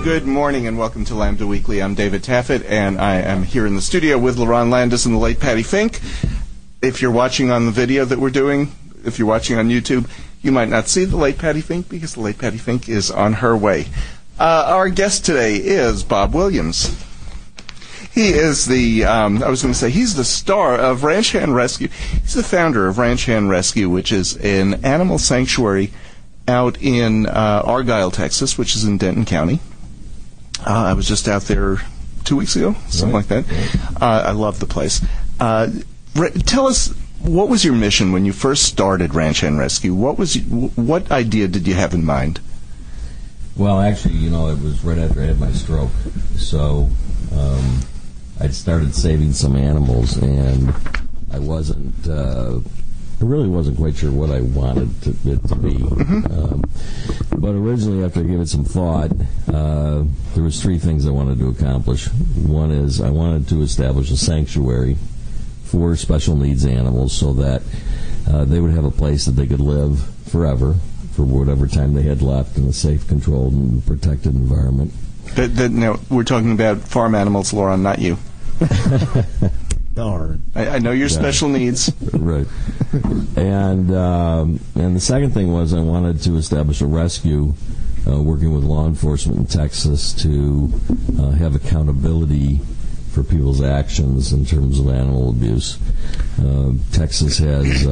Good morning and welcome to Lambda Weekly. I'm David Taffet, and I am here in the studio with LaRon Landis and the late Patty Fink. If you're watching on the video that we're doing, if you're watching on YouTube, you might not see the late Patty Fink because the late Patty Fink is on her way. Our guest today is Bob Williams. He is he's the star of Ranch Hand Rescue. He's the founder of Ranch Hand Rescue, which is an animal sanctuary out in Argyle, Texas, which is in Denton County. I was just out there 2 weeks ago, something like that. I love the place. Tell us, what was your mission when you first started Ranch Hand Rescue? What idea did you have in mind? Well, actually, it was right after I had my stroke. So I'd started saving some animals, and I really wasn't quite sure what I wanted it to be. But originally, after I gave it some thought, there was three things I wanted to accomplish. One is I wanted to establish a sanctuary for special needs animals so that they would have a place that they could live forever for whatever time they had left in a safe, controlled, and protected environment. Now, we're talking about farm animals, LaRon, not you. Darn. I know your special needs. Right. And the second thing was I wanted to establish a rescue, working with law enforcement in Texas to have accountability for people's actions in terms of animal abuse. Texas has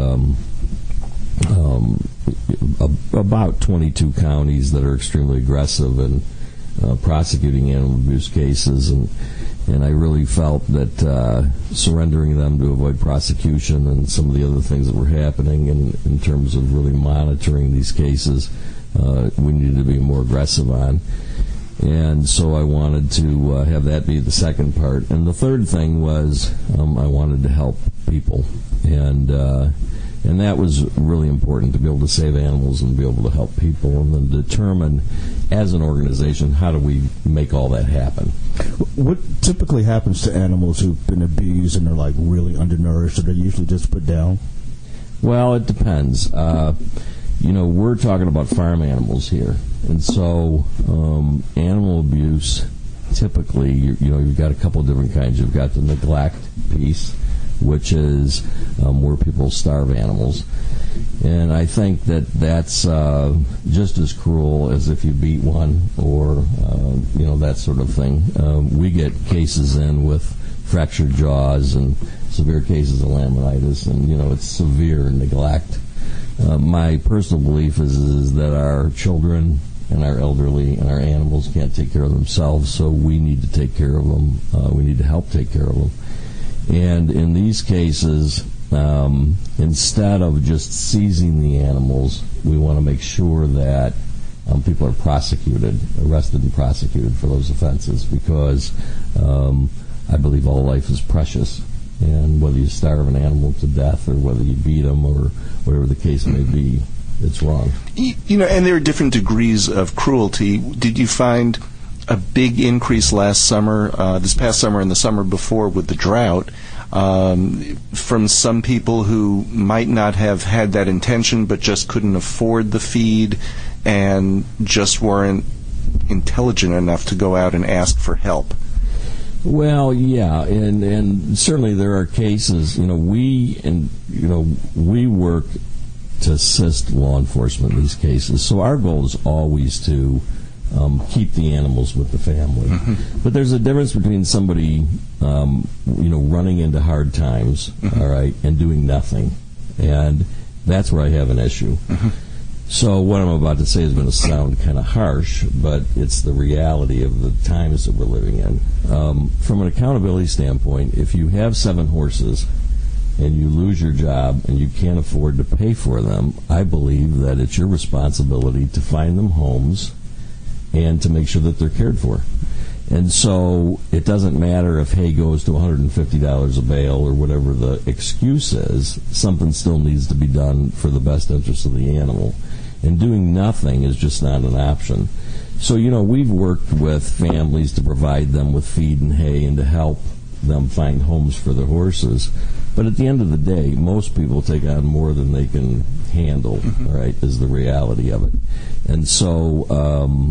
about 22 counties that are extremely aggressive in prosecuting animal abuse cases, and I really felt that surrendering them to avoid prosecution and some of the other things that were happening in terms of really monitoring these cases, we needed to be more aggressive on. And so I wanted to have that be the second part. And the third thing was I wanted to help people. And that was really important, to be able to save animals and be able to help people, and then determine, as an organization, how do we make all that happen. What typically happens to animals who've been abused and are really undernourished, or they're usually just put down? Well, it depends. We're talking about farm animals here, and so animal abuse, typically, you've got a couple of different kinds. You've got the neglect piece, which is where people starve animals. And I think that's just as cruel as if you beat one or, that sort of thing. We get cases in with fractured jaws and severe cases of laminitis, and, it's severe neglect. My personal belief is that our children and our elderly and our animals can't take care of themselves, so we need to take care of them. We need to help take care of them. And in these cases, instead of just seizing the animals, we want to make sure that people are arrested and prosecuted for those offenses, because I believe all life is precious. And whether you starve an animal to death or whether you beat them or whatever the case may be, it's wrong. And there are different degrees of cruelty. Did you find a big increase last summer, this past summer and the summer before with the drought, from some people who might not have had that intention but just couldn't afford the feed and just weren't intelligent enough to go out and ask for help? Well, yeah, and certainly there are cases. We work to assist law enforcement in these cases. So our goal is always to keep the animals with the family. But there's a difference between somebody, running into hard times, all right, and doing nothing, and that's where I have an issue. So what I'm about to say is going to sound kind of harsh, but it's the reality of the times that we're living in. From an accountability standpoint, if you have 7 horses and you lose your job and you can't afford to pay for them, I believe that it's your responsibility to find them homes and to make sure that they're cared for. And so it doesn't matter if hay goes to $150 a bale or whatever the excuse is, something still needs to be done for the best interest of the animal. And doing nothing is just not an option. So, we've worked with families to provide them with feed and hay and to help them find homes for their horses. But at the end of the day, most people take on more than they can handle, all right, is the reality of it. And so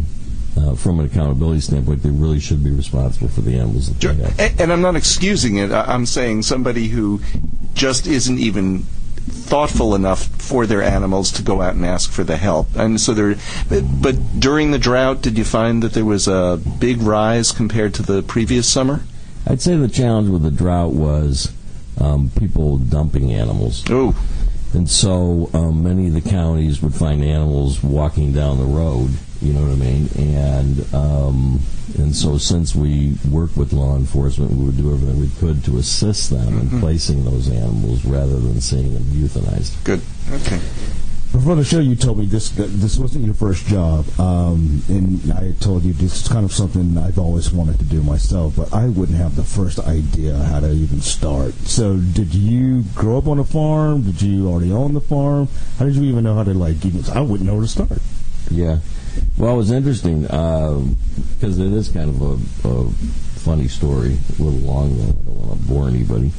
from an accountability standpoint, they really should be responsible for the animals that they have. And I'm not excusing it. I'm saying somebody who just isn't even thoughtful enough for their animals to go out and ask for the help. And so but during the drought, did you find that there was a big rise compared to the previous summer? I'd say the challenge with the drought was people dumping animals. Oh. And so many of the counties would find animals walking down the road, you know what I mean? And so since we work with law enforcement, we would do everything we could to assist them in placing those animals rather than seeing them euthanized. Good. Okay. Before the show, you told me this wasn't your first job, and I told you this is kind of something I've always wanted to do myself, but I wouldn't have the first idea how to even start. So did you grow up on a farm? Did you already own the farm? How did you even know how to, I wouldn't know where to start. Yeah. Well, it was interesting because it is kind of a funny story, a little long, though. I don't want to bore anybody.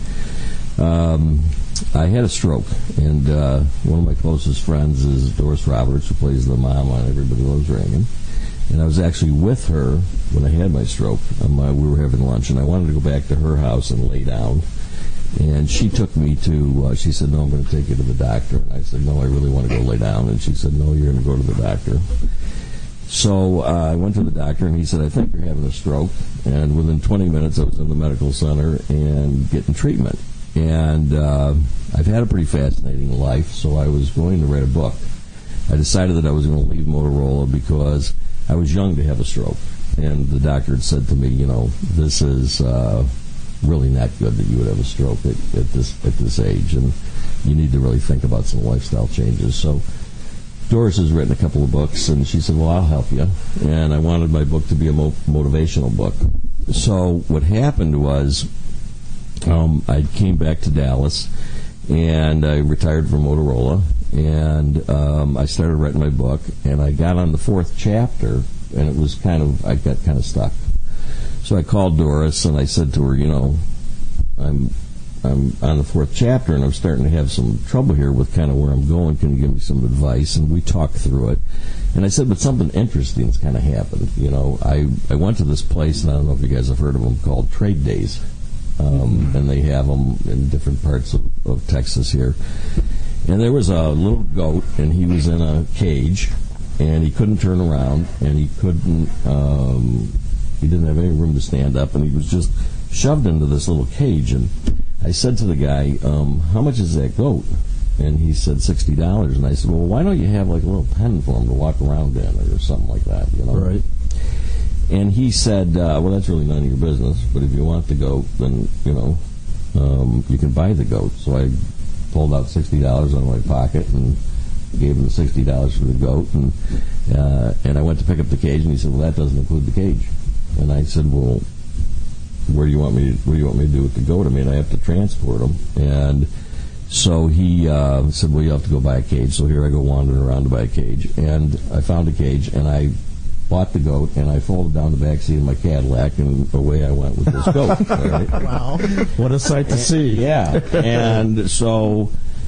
I had a stroke, and one of my closest friends is Doris Roberts, who plays the mom on Everybody Loves Raymond. And I was actually with her when I had my stroke. We were having lunch, and I wanted to go back to her house and lay down. And she took me to, she said, no, I'm going to take you to the doctor. And I said, no, I really want to go lay down. And she said, no, you're going to go to the doctor. So I went to the doctor, and he said, I think you're having a stroke. And within 20 minutes, I was in the medical center and getting treatment. And I've had a pretty fascinating life, so I was going to write a book. I decided that I was going to leave Motorola because I was young to have a stroke. And the doctor had said to me, this is really not good that you would have a stroke at this age, and you need to really think about some lifestyle changes. So Doris has written a couple of books, and she said, well, I'll help you. And I wanted my book to be a motivational book. So what happened was I came back to Dallas, and I retired from Motorola, and I started writing my book, and I got on the 4th chapter, and it was I got kind of stuck. So I called Doris, and I said to her, I'm on the 4th chapter, and I'm starting to have some trouble here with kind of where I'm going. Can you give me some advice? And we talked through it. And I said, but something interesting's kind of happened. I went to this place, and I don't know if you guys have heard of them, called Trade Days. And they have them in different parts of Texas here. And there was a little goat, and he was in a cage, and he couldn't turn around, and he didn't have any room to stand up, and he was just shoved into this little cage. And I said to the guy, how much is that goat? And he said $60. And I said, well, why don't you have like a little pen for him to walk around in or something like that, Right. And he said, well, that's really none of your business, but if you want the goat, then, you can buy the goat. So I pulled out $60 out of my pocket and gave him the $60 for the goat. And I went to pick up the cage, and he said, well, that doesn't include the cage. And I said, well, what do you want me to do with the goat? I mean, I have to transport him. And so he said, well, you have to go buy a cage. So here I go wandering around to buy a cage. And I found a cage, and I bought the goat, and I folded down the back seat of my Cadillac, and away I went with this goat. Right? Wow. What a sight to see. Yeah. And so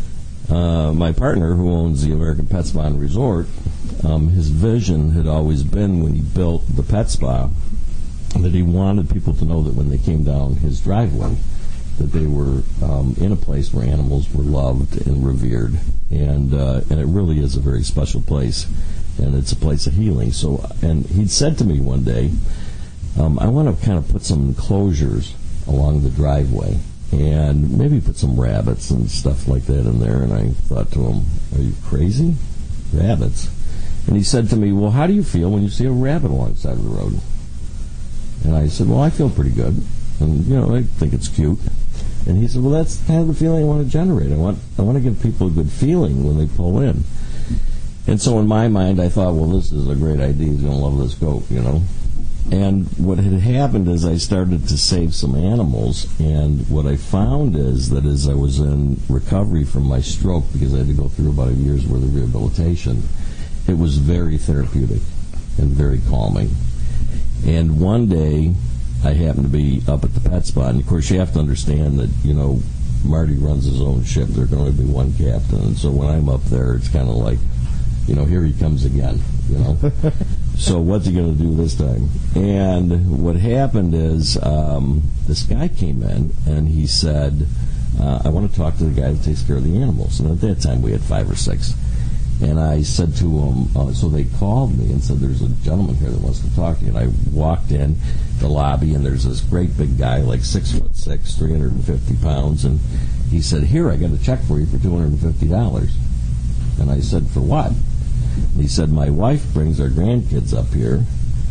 my partner, who owns the American Pet Spa and Resort, his vision had always been, when he built the pet spa, that he wanted people to know that when they came down his driveway, that they were in a place where animals were loved and revered. And it really is a very special place. And it's a place of healing. So, and he'd said to me one day, I want to kind of put some enclosures along the driveway and maybe put some rabbits and stuff like that in there. And I thought to him, are you crazy? Rabbits? And he said to me, well, how do you feel when you see a rabbit alongside of the road? And I said, well, I feel pretty good. And, I think it's cute. And he said, well, that's kind of the feeling I want to generate. I want to give people a good feeling when they pull in. And so in my mind, I thought, well, this is a great idea. He's going to love this goat, And what had happened is I started to save some animals. And what I found is that as I was in recovery from my stroke, because I had to go through about a year's worth of rehabilitation, it was very therapeutic and very calming. And one day, I happened to be up at the pet spot. And, of course, you have to understand that, Marty runs his own ship. There can only be one captain. And so when I'm up there, it's kind of like, here he comes again, So what's he going to do this time? And what happened is this guy came in and he said, I want to talk to the guy that takes care of the animals. And at that time we had 5 or 6. And I said to him, so they called me and said, there's a gentleman here that wants to talk to you. And I walked in the lobby, and there's this great big guy, like 6'6", 350 pounds. And he said, here, I got a check for you for $250. And I said, for what? And he said, my wife brings our grandkids up here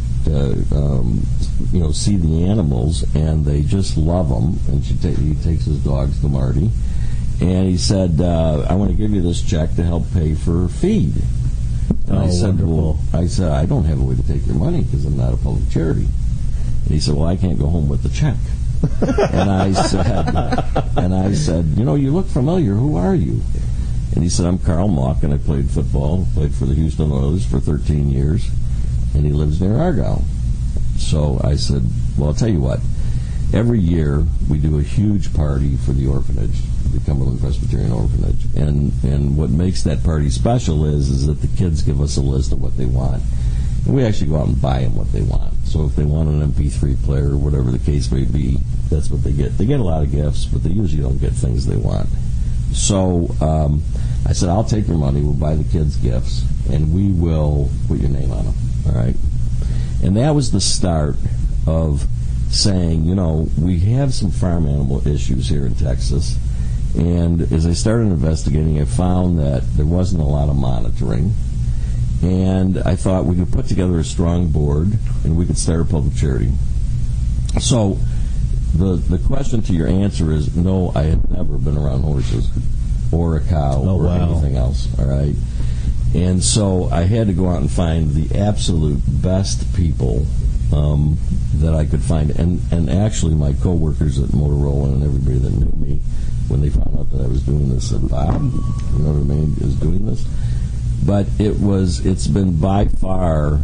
to, see the animals, and they just love them. And he takes his dogs to Marty. And he said, I want to give you this check to help pay for feed. And I said, wonderful. I don't have a way to take your money because I'm not a public charity. And he said, well, I can't go home with the check. And I said, you look familiar. Who are you? And he said, I'm Carl Mock, and I played football, played for the Houston Oilers for 13 years, and he lives near Argyle. So I said, well, I'll tell you what. Every year we do a huge party for the orphanage, the Cumberland Presbyterian Orphanage, and what makes that party special is that the kids give us a list of what they want, and we actually go out and buy them what they want. So if they want an MP3 player or whatever the case may be, that's what they get. They get a lot of gifts, but they usually don't get things they want. So I said, I'll take your money, we'll buy the kids gifts, and we will put your name on them, all right? And that was the start of saying, we have some farm animal issues here in Texas. And as I started investigating, I found that there wasn't a lot of monitoring. And I thought we could put together a strong board and we could start a public charity. So the question to your answer is, no, I had never been around horses or a cow anything else, all right? And so I had to go out and find the absolute best people that I could find, and actually my coworkers at Motorola and everybody that knew me, when they found out that I was doing this, said, Bob, is doing this. But it's been by far,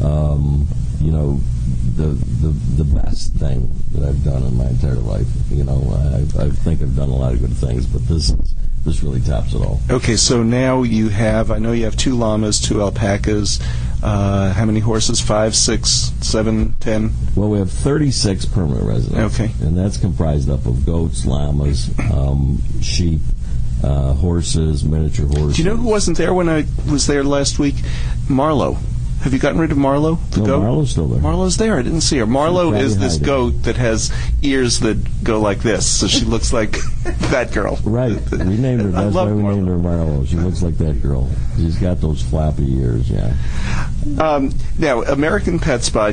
the best thing that I've done in my entire life. I think I've done a lot of good things, but this really tops it all. Okay, so now I know you have 2 llamas, 2 alpacas. How many horses? 5, 6, 7, 10? Well, we have 36 permanent residents. Okay. And that's comprised up of goats, llamas, sheep, horses, miniature horses. Do you know who wasn't there when I was there last week? Marlo. Have you gotten rid of Marlo? The goat? Marlo's still there. Marlo's there. I didn't see her. Marlo is this goat that has ears that go like this, so she looks like that girl. Right. We named her. That's why we named her Marlo. She looks like that girl. She's got those flappy ears, yeah. Now, American Pet Spa,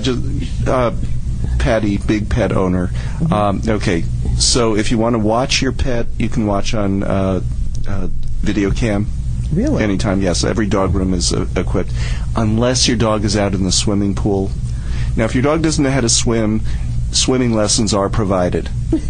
Patty, big pet owner. Okay, so if you want to watch your pet, you can watch on video cam. Really? Anytime, yes. Every dog room is equipped. Unless your dog is out in the swimming pool. Now, if your dog doesn't know how to swim, swimming lessons are provided.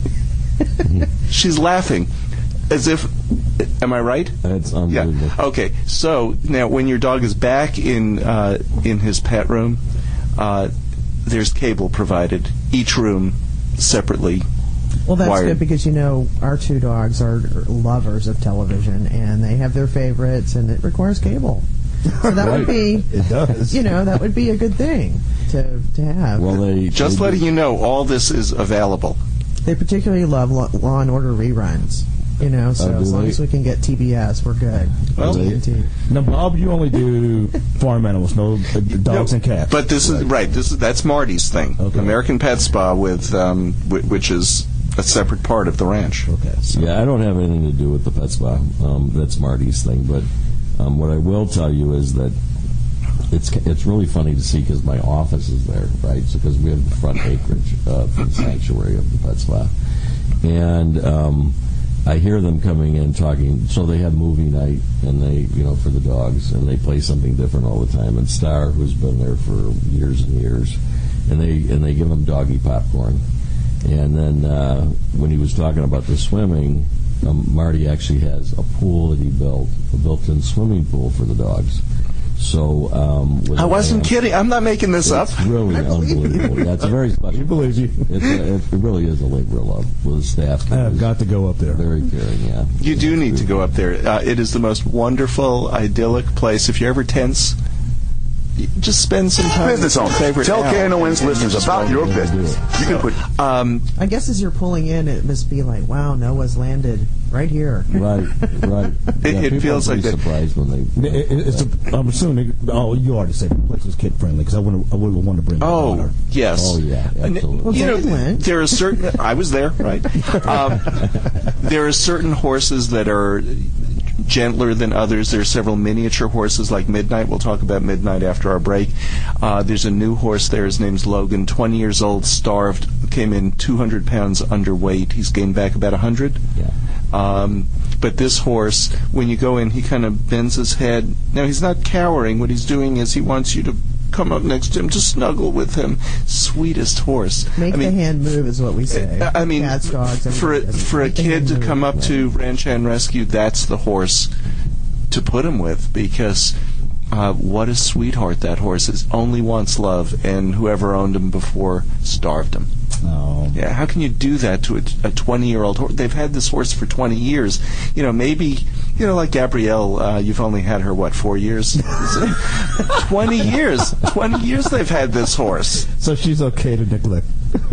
She's laughing. As if... Am I right? That's unbelievable. Yeah. Okay, so now when your dog is back in his pet room, there's cable provided. Each room separately. Well, that's wired. good because, our 2 dogs are lovers of television, and they have their favorites, and it requires cable. So that would be... It does. That would be a good thing to have. Well, letting you know, all this is available. They particularly love Law and Order reruns. So as long as we can get TBS, we're good. Well, now, Bob, you only do farm animals, no dogs and cats. But this is right. That's Marty's thing. Okay. American Pet Spa with which is a separate part of the ranch. Okay. So. Yeah, I don't have anything to do with the pet spa. That's Marty's thing. But what I will tell you is that it's really funny to see because my office is there, right? So because we have the front acreage for the sanctuary of the pet spa, and I hear them coming in talking. So they have movie night, and they, for the dogs, and they play something different all the time. And Star, who's been there for years and years, and they give them doggy popcorn. And then when he was talking about the swimming, Marty actually has a pool that he built, a built-in swimming pool for the dogs. So I wasn't kidding. I'm not making this up. It's really unbelievable. Yeah, it's a very special. We believe you. It really is a labor of love with the staff. I've got to go up there. Very caring, yeah. You do need to go up there. It is the most wonderful, idyllic place. If you're ever tense, just spend some time. Business owners, tell KNON's listeners about your business. You can put. I guess as you're pulling in, it must be like, wow, Noah's landed right here. Right. It feels like that. Surprised when they. I'm assuming. Oh, you already said the place is kid friendly because I would want to bring. Oh, yes. Oh, yeah, absolutely. Well, there are certain. I was there, right? There are certain horses that are gentler than others. There are several miniature horses like Midnight. We'll talk about Midnight after our break. There's a new horse there. His name's Logan, 20 years old, starved, came in 200 pounds underweight. He's gained back about 100. Yeah. But this horse, when you go in, he kind of bends his head. Now, he's not cowering. What he's doing is he wants you to come up next to him to snuggle with him. Sweetest horse. Make the hand move is what we say. I mean, cats, dogs, for a kid to come up to Ranch Hand Rescue, that's the horse to put him with, because what a sweetheart that horse is. Only wants love, and whoever owned him before starved him. Oh. Yeah, how can you do that to a 20-year-old horse? They've had this horse for 20 years. Maybe, like Gabrielle, you've only had her, 4 years? 20 years. 20 years they've had this horse. So she's okay to neglect.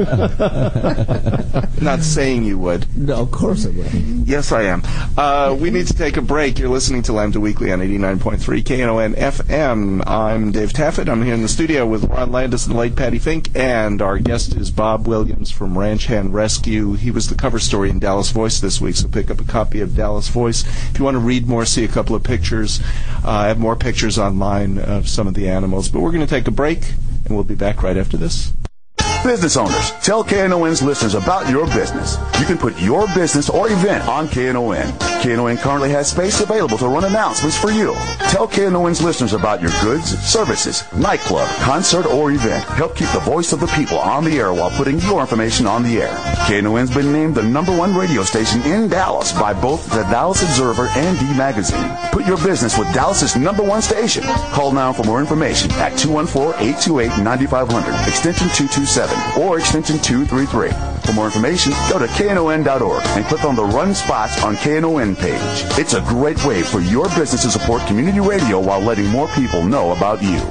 Not saying you would. No, of course I would. Yes, I am. We need to take a break. You're listening to Lambda Weekly on 89.3 KNON FM. I'm Dave Taffet. I'm here in the studio with Ron Landis and the late Patty Fink, and our guest is Bob Williams from Ranch Hand Rescue. He was the cover story in Dallas Voice this week, so pick up a copy of Dallas Voice. If you want to read more, see a couple of pictures. I have more pictures online of some of the animals. But we're going to take a break, and we'll be back right after this. Business owners, tell KNON's listeners about your business. You can put your business or event on KNON. KNON currently has space available to run announcements for you. Tell KNON's listeners about your goods, services, nightclub, concert, or event. Help keep the voice of the people on the air while putting your information on the air. KNON's been named the #1 radio station in Dallas by both the Dallas Observer and D Magazine. Put your business with Dallas's #1 station. Call now for more information at 214-828-9500, extension 227. Or extension 233. For more information, go to KNON.org and click on the Run Spots on KNON page. It's a great way for your business to support community radio while letting more people know about you.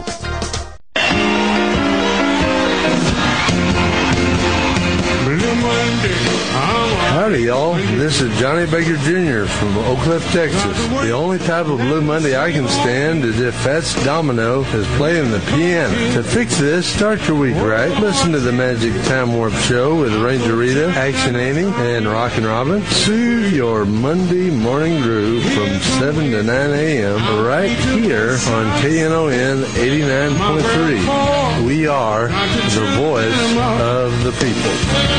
Howdy, y'all. This is Johnny Baker Jr. from Oak Cliff, Texas. The only type of Blue Monday I can stand is if Fats Domino is playing the piano. To fix this, start your week right. Listen to the Magic Time Warp Show with Ranger Rita, Action Annie, and Rockin' Robin. Soothe your Monday morning groove from 7 to 9 a.m. right here on KNON 89.3. We are the voice of the people.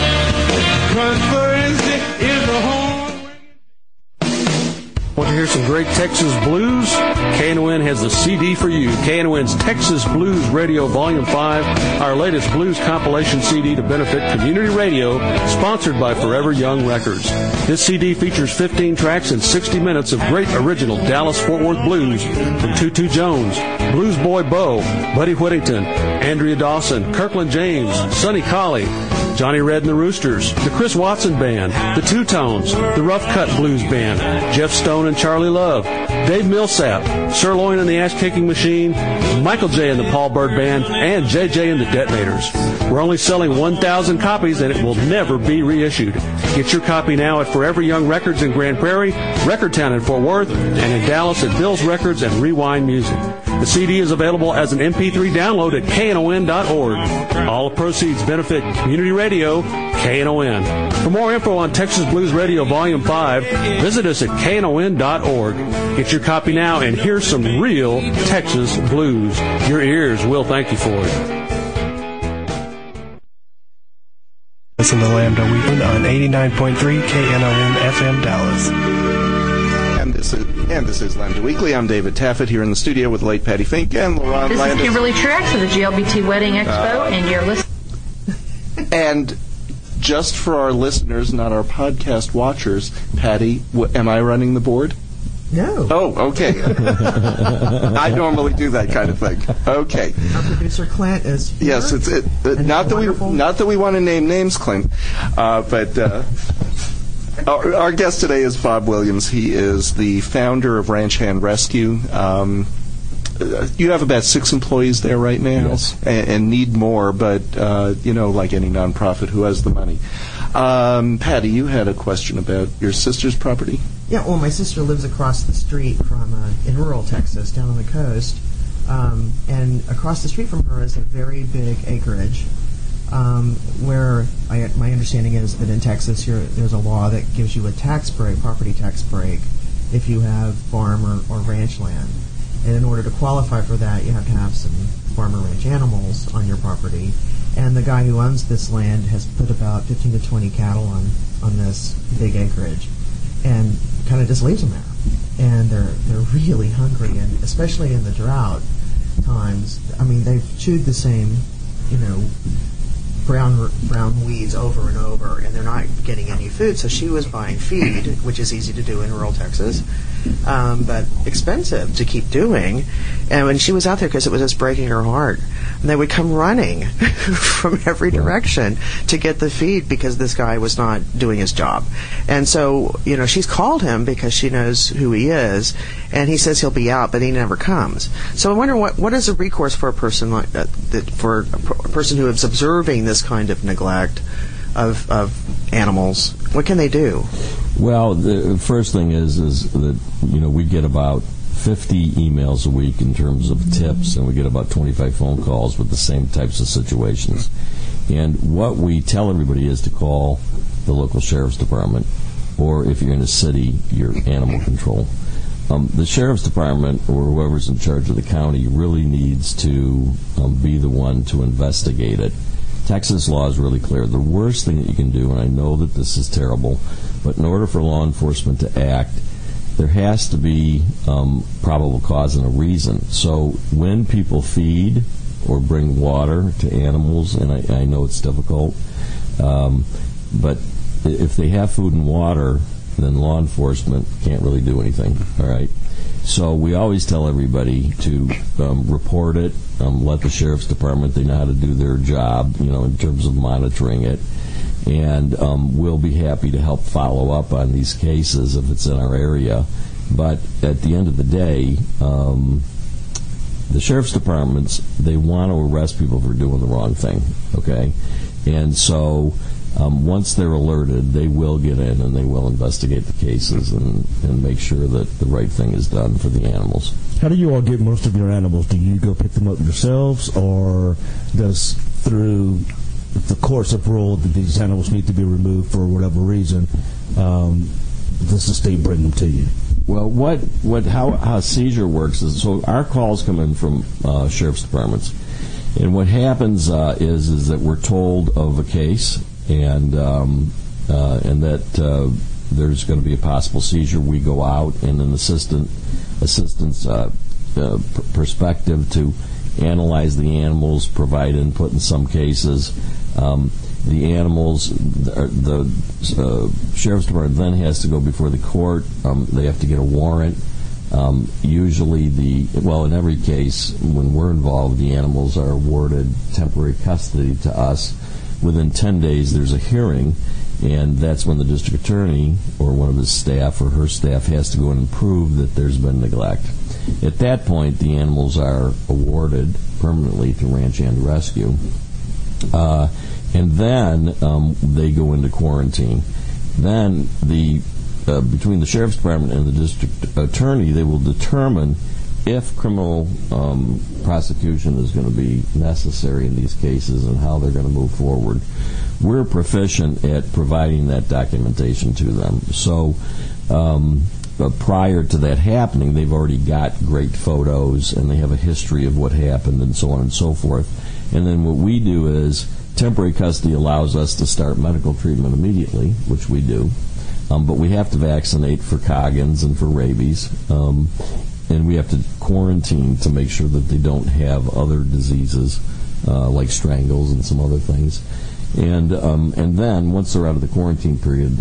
Want to hear some great Texas blues? KNON has the CD for you. KNON's Texas Blues Radio Volume 5, our latest blues compilation CD to benefit community radio, sponsored by Forever Young Records. This CD features 15 tracks and 60 minutes of great original Dallas-Fort Worth blues from Tutu Jones, Blues Boy Bo, Buddy Whittington, Andrea Dawson, Kirkland James, Sonny Colley, Johnny Red and the Roosters, the Chris Watson Band, the Two-Tones, the Rough Cut Blues Band, Jeff Stone and Charlie Love, Dave Millsap, Sirloin and the Ash-Kicking Machine, Michael J. and the Paul Bird Band, and JJ and the Detonators. We're only selling 1,000 copies, and it will never be reissued. Get your copy now at Forever Young Records in Grand Prairie, Record Town in Fort Worth, and in Dallas at Bill's Records and Rewind Music. The CD is available as an MP3 download at KNON.org. All proceeds benefit community radio, KNON. For more info on Texas Blues Radio Volume 5, visit us at KNON.org. Get your copy now and hear some real Texas blues. Your ears will thank you for it. Listen to Lambda Weekend on 89.3 KNON FM Dallas. And this is Lambda Weekly. I'm David Taffet here in the studio with the late Patty Fink and Laurent Landis. This is Kimberly Truex of the GLBT Wedding Expo, and you're listening. And just for our listeners, not our podcast watchers, Patty, am I running the board? No. Oh, okay. I normally do that kind of thing. Okay. Our producer Clint is here. Yes, not that we want to name names, Clint, but our guest today is Bob Williams. He is the founder of Ranch Hand Rescue. You have about 6 employees there right now, yes, and need more, but like any nonprofit who has the money. Patty, you had a question about your sister's property? Yeah, well, my sister lives across the street from in rural Texas, down on the coast, and across the street from her is a very big acreage, where my understanding is that in Texas there's a law that gives you a tax break, property tax break, if you have farm or ranch land. And in order to qualify for that, you have to have some farm or ranch animals on your property. And the guy who owns this land has put about 15 to 20 cattle on this big acreage, and kind of just leaves them there. And they're really hungry, and especially in the drought times. I mean, they've chewed the same, brown weeds over and over, and they're not getting any food. So she was buying feed, which is easy to do in rural Texas, but expensive to keep doing. And when she was out there, because it was just breaking her heart, and they would come running from every direction to get the feed because this guy was not doing his job. And so, she's called him because she knows who he is, and he says he'll be out, but he never comes. So I wonder what is a recourse for a person like that, for a person who is observing this kind of neglect of animals. What can they do? Well, the first thing is that we get about 50 emails a week in terms of tips, and we get about 25 phone calls with the same types of situations. And what we tell everybody is to call the local sheriff's department, or if you're in a city, your animal control. The sheriff's department, or whoever's in charge of the county, really needs to be the one to investigate it. Texas law is really clear. The worst thing that you can do, and I know that this is terrible, but in order for law enforcement to act, there has to be probable cause and a reason. So when people feed or bring water to animals, and I know it's difficult, but if they have food and water, then law enforcement can't really do anything. All right. So we always tell everybody to report it, let the sheriff's department, they know how to do their job, in terms of monitoring it. And we'll be happy to help follow up on these cases if it's in our area. But at the end of the day, the sheriff's departments, they want to arrest people for doing the wrong thing, okay? And so once they're alerted, they will get in and they will investigate the cases and make sure that the right thing is done for the animals. How do you all get most of your animals? Do you go pick them up yourselves, or does through the courts have ruled that these animals need to be removed for whatever reason, does the state bring them to you? Well, how seizure works is, so our calls come in from sheriff's departments, and what happens is that we're told of a case, and that there's going to be a possible seizure. We go out in an assistance perspective to analyze the animals, provide input in some cases. The animals, the sheriff's department then has to go before the court. They have to get a warrant. Usually in every case, when we're involved, the animals are awarded temporary custody to us. Within 10 days, there's a hearing, and that's when the district attorney or one of his staff or her staff has to go in and prove that there's been neglect. At that point, the animals are awarded permanently to Ranch Hand Rescue. And then they go into quarantine. Then between the sheriff's department and the district attorney, they will determine if criminal prosecution is going to be necessary in these cases and how they're going to move forward. We're proficient at providing that documentation to them. So prior to that happening, they've already got great photos and they have a history of what happened and so on and so forth. And then what we do is temporary custody allows us to start medical treatment immediately, which we do. But we have to vaccinate for Coggins and for rabies. And we have to quarantine to make sure that they don't have other diseases like strangles and some other things. And then once they're out of the quarantine period, they're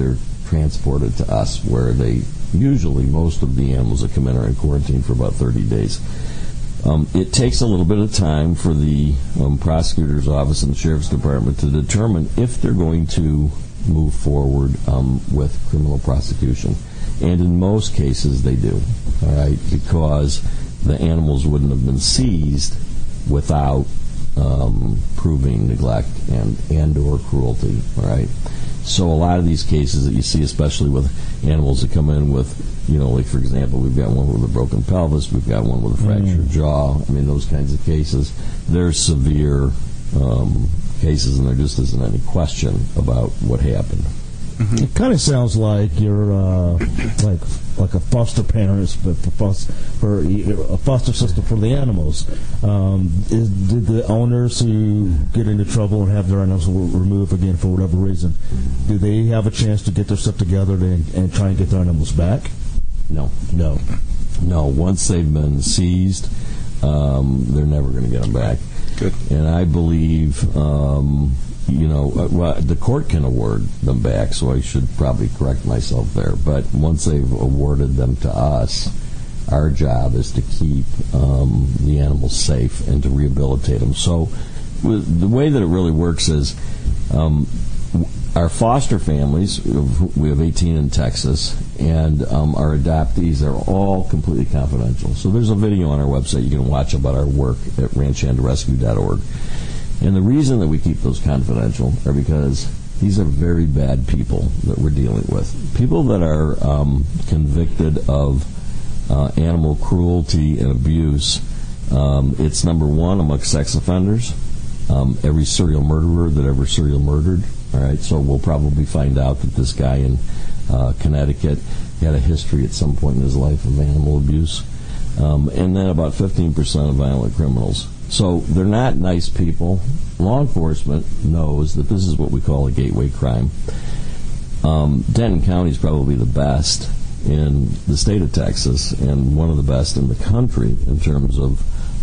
transported to us, where they usually, most of the animals that come in are in quarantine for about 30 days. It takes a little bit of time for the prosecutor's office and the sheriff's department to determine if they're going to move forward with criminal prosecution. And in most cases they do, all right, because the animals wouldn't have been seized without proving neglect and or cruelty, all right? So a lot of these cases that you see, especially with animals that come in with, like for example, we've got one with a broken pelvis, we've got one with a fractured jaw. I mean, those kinds of cases, they're severe cases, and there just isn't any question about what happened. Mm-hmm. It kind of sounds like you're like a foster parent, but for a foster system for the animals. Did the owners who get into trouble and have their animals removed again for whatever reason, do they have a chance to get their stuff together and try and get their animals back? No. Once they've been seized, they're never going to get them back. Good. And I believe, the court can award them back, so I should probably correct myself there. But once they've awarded them to us, our job is to keep the animals safe and to rehabilitate them. So the way that it really works is our foster families, we have 18 in Texas, and our adoptees are all completely confidential. So there's a video on our website you can watch about our work at ranchhandrescue.org. And the reason that we keep those confidential are because these are very bad people that we're dealing with. People that are convicted of animal cruelty and abuse. It's number one among sex offenders. Every serial murderer that ever serial murdered. All right, so we'll probably find out that this guy in Connecticut had a history at some point in his life of animal abuse. And then about 15% of violent criminals. So they're not nice people. Law enforcement knows that this is what we call a gateway crime. Denton County is probably the best in the state of Texas and one of the best in the country in terms of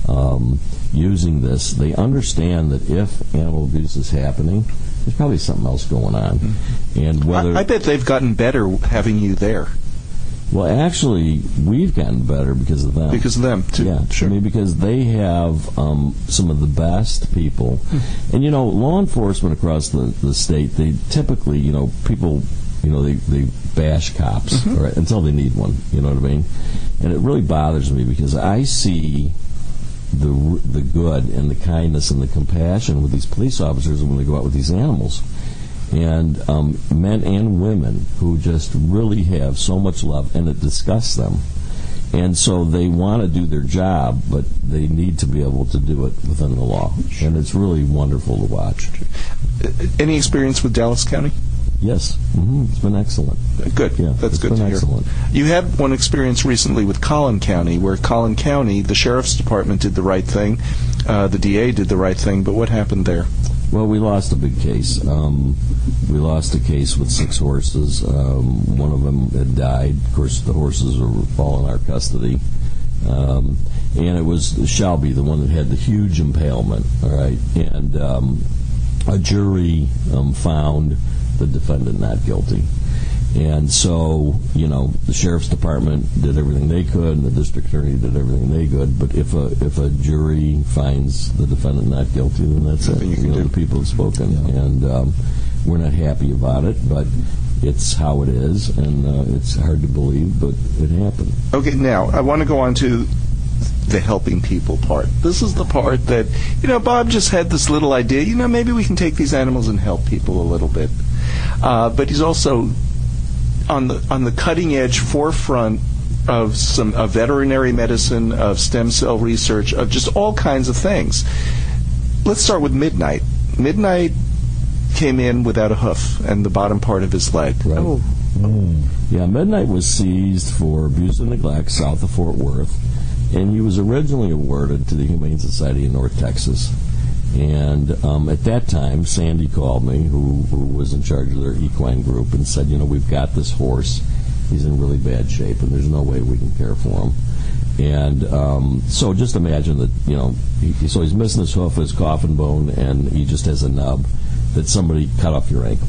using this. They understand that if animal abuse is happening, there's probably something else going on. Mm-hmm. And whether I bet they've gotten better having you there. Well, actually, we've gotten better because of them. Because of them, too. Yeah, sure. I mean, because they have some of the best people. And, law enforcement across the state, they typically, people, they bash cops right, until they need one, you know what I mean? And it really bothers me because I see the good and the kindness and the compassion with these police officers when they go out with these animals. And men and women who just really have so much love, and it disgusts them. And so they want to do their job, but they need to be able to do it within the law. Sure. And it's really wonderful to watch. Any experience with Dallas County? Yes. Mm-hmm. It's been excellent. Good. Yeah, that's good to hear. Excellent. You had one experience recently with Collin County, where Collin County, the sheriff's department did the right thing, the DA did the right thing, but what happened there? Well, we lost a big case. We lost a case with 6 horses. One of them had died. Of course, the horses were all in our custody. And it was Shelby, the one that had the huge impalement, all right? And a jury found the defendant not guilty. And so, the sheriff's department did everything they could, and the district attorney did everything they could. But if a jury finds the defendant not guilty, then that's it. The people have spoken, and we're not happy about it. But it's how it is, and it's hard to believe, but it happened. Okay, now I want to go on to the helping people part. This is the part that Bob just had this little idea. Maybe we can take these animals and help people a little bit. But he's also on the cutting edge forefront of veterinary medicine, of stem cell research, of just all kinds of things. Let's start with Midnight. Midnight came in without a hoof and the bottom part of his leg. Right. Oh. Yeah, Midnight was seized for abuse and neglect south of Fort Worth, and he was originally awarded to the Humane Society of North Texas. And at that time, Sandy called me, who was in charge of their equine group, and said, we've got this horse. He's in really bad shape, and there's no way we can care for him. And so just imagine that, so he's missing his hoof, his coffin bone, and he just has a nub that somebody cut off your ankle.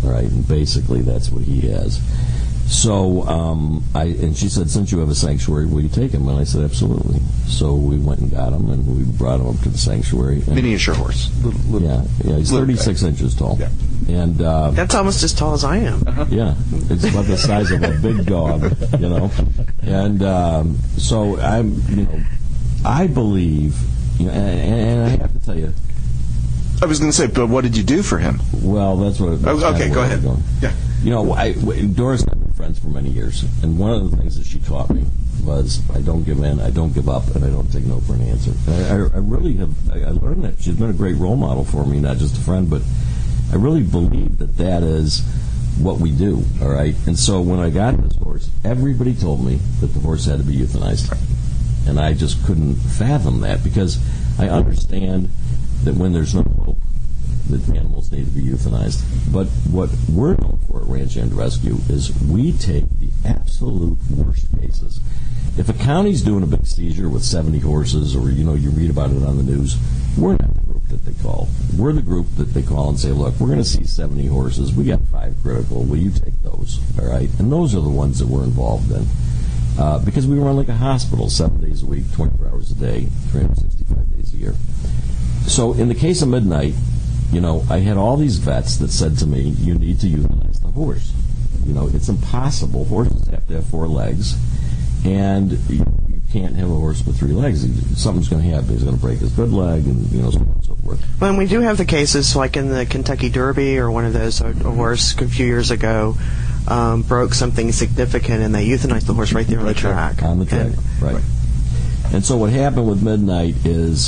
all right? And basically that's what he has. So and she said, since you have a sanctuary, will you take him? And I said, absolutely. So we went and got him, and we brought him up to the sanctuary. Miniature horse. Yeah, he's 36 inches tall. Yeah. And that's almost as tall as I am. Yeah, it's about the size of a big dog, And so I believe, and I have to tell you. I was going to say, but what did you do for him? Well, that's what. Okay, go ahead. Yeah. Doris and I have been friends for many years, and one of the things that she taught me was I don't give in, I don't give up, and I don't take no for an answer. I really have. I learned that. She's been a great role model for me, not just a friend, but I really believe that is what we do. All right. And so when I got this horse, everybody told me that the horse had to be euthanized, and I just couldn't fathom that because I understand that when there's no hope, that the animals need to be euthanized. But what we're known for at Ranch Hand Rescue is we take the absolute worst cases. If a county's doing a big seizure with 70 horses, or you read about it on the news, we're not the group that they call. We're the group that they call and say, look, we're going to seize 70 horses. We got 5 critical. Will you take those? All right? And those are the ones that we're involved in. Because we run like a hospital 7 days a week, 24 hours a day, 365 days a year. So in the case of Midnight, I had all these vets that said to me, you need to euthanize the horse. It's impossible. Horses have to have 4 legs, and you can't have a horse with 3 legs. Something's going to happen. He's going to break his good leg, and so on and so forth. Well, and we do have the cases like in the Kentucky Derby or one of those, a horse a few years ago broke something significant, and they euthanized the horse right there on the track. On the track, right. And so what happened with Midnight is...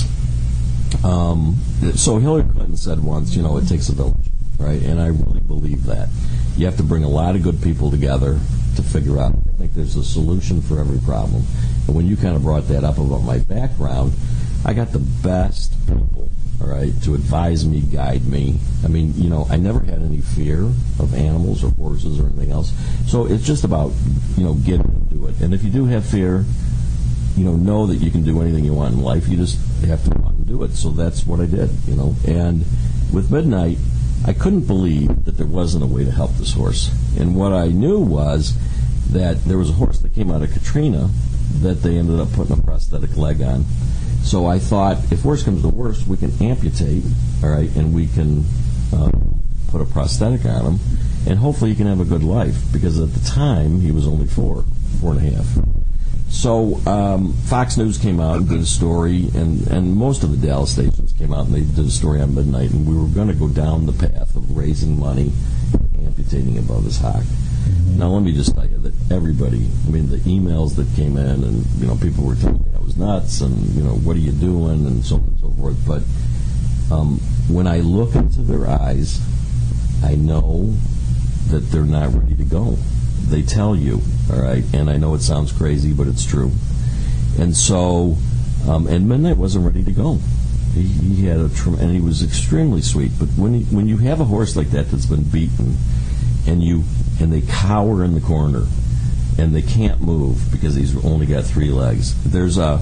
so Hillary Clinton said once, it takes a village, right? And I really believe that. You have to bring a lot of good people together to figure out. I think there's a solution for every problem. And when you kind of brought that up about my background, I got the best people, all right, to advise me, guide me. I mean, I never had any fear of animals or horses or anything else. So it's just about, getting into it. And if you do have fear, know that you can do anything you want in life. You just have to want to do it. So that's what I did, And with Midnight, I couldn't believe that there wasn't a way to help this horse. And what I knew was that there was a horse that came out of Katrina that they ended up putting a prosthetic leg on. So I thought, if worse comes to worse, we can amputate, all right, and we can put a prosthetic on him, and hopefully he can have a good life. Because at the time, he was only 4.5. So Fox News came out and did a story, and most of the Dallas stations came out and they did a story on Midnight, and we were going to go down the path of raising money and amputating above his hock. Mm-hmm. Now let me just tell you that everybody, the emails that came in, and people were telling me I was nuts, and what are you doing, and so on and so forth. But when I look into their eyes, I know that they're not ready to go. They tell you, all right, and I know it sounds crazy, but it's true. And so, and Midnight wasn't ready to go. He had and he was extremely sweet. But when you have a horse like that that's been beaten, and they cower in the corner, and they can't move because he's only got 3 legs, there's a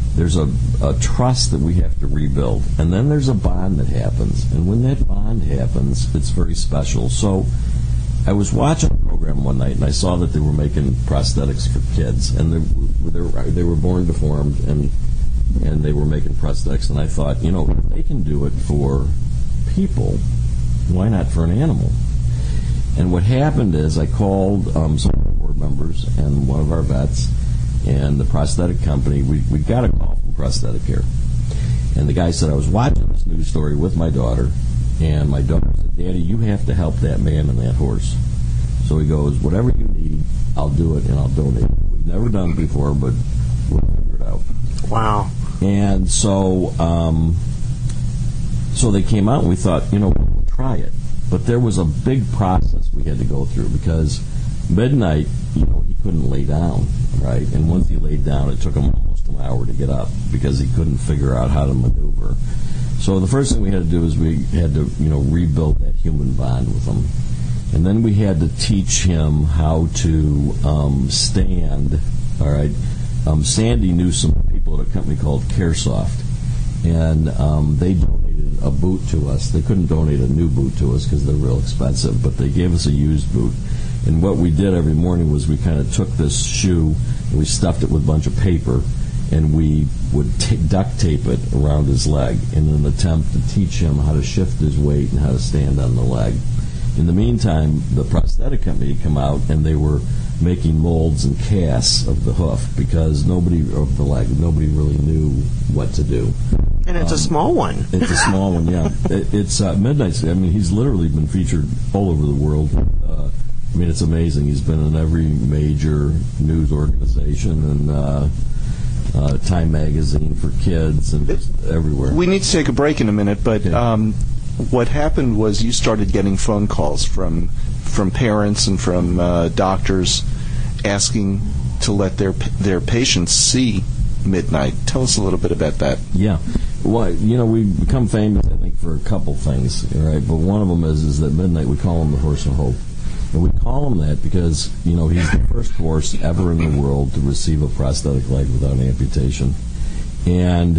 trust that we have to rebuild, and then there's a bond that happens, and when that bond happens, it's very special. So I was watching a program one night, and I saw that they were making prosthetics for kids, and they were born deformed, and they were making prosthetics, and I thought, if they can do it for people, why not for an animal? And what happened is I called some of our board members and one of our vets and the prosthetic company. We got a call from Prosthetic Care, and the guy said, I was watching this news story with my daughter, and my daughter said, Daddy, you have to help that man and that horse. So he goes, whatever you need, I'll do it, and I'll donate it. We've never done it before, but we'll figure it out. Wow. And so so they came out, and we thought, we'll try it. But there was a big process we had to go through, because Midnight, he couldn't lay down, right? And once he laid down, it took him almost an hour to get up because he couldn't figure out how to maneuver. So the first thing we had to do is we had to, rebuild that human bond with him. And then we had to teach him how to stand, all right? Sandy knew some people at a company called CareSoft, and they donated a boot to us. They couldn't donate a new boot to us because they're real expensive, but they gave us a used boot. And what we did every morning was we kind of took this shoe and we stuffed it with a bunch of paper, and we would duct tape it around his leg in an attempt to teach him how to shift his weight and how to stand on the leg. In the meantime, the prosthetic company had come out, and they were making molds and casts of the hoof because nobody really knew what to do. And it's a small one. It's a small one, yeah. It's Midnight. I mean, he's literally been featured all over the world. I mean, it's amazing. He's been in every major news organization and Time Magazine for kids and just everywhere. We need to take a break in a minute, but what happened was you started getting phone calls from parents and from doctors asking to let their patients see Midnight. Tell us a little bit about that. Yeah. Well, we've become famous, I think, for a couple things, right? But one of them is that Midnight, we call him the Horse of Hope. And we call him that because, he's the first horse ever in the world to receive a prosthetic leg without amputation. And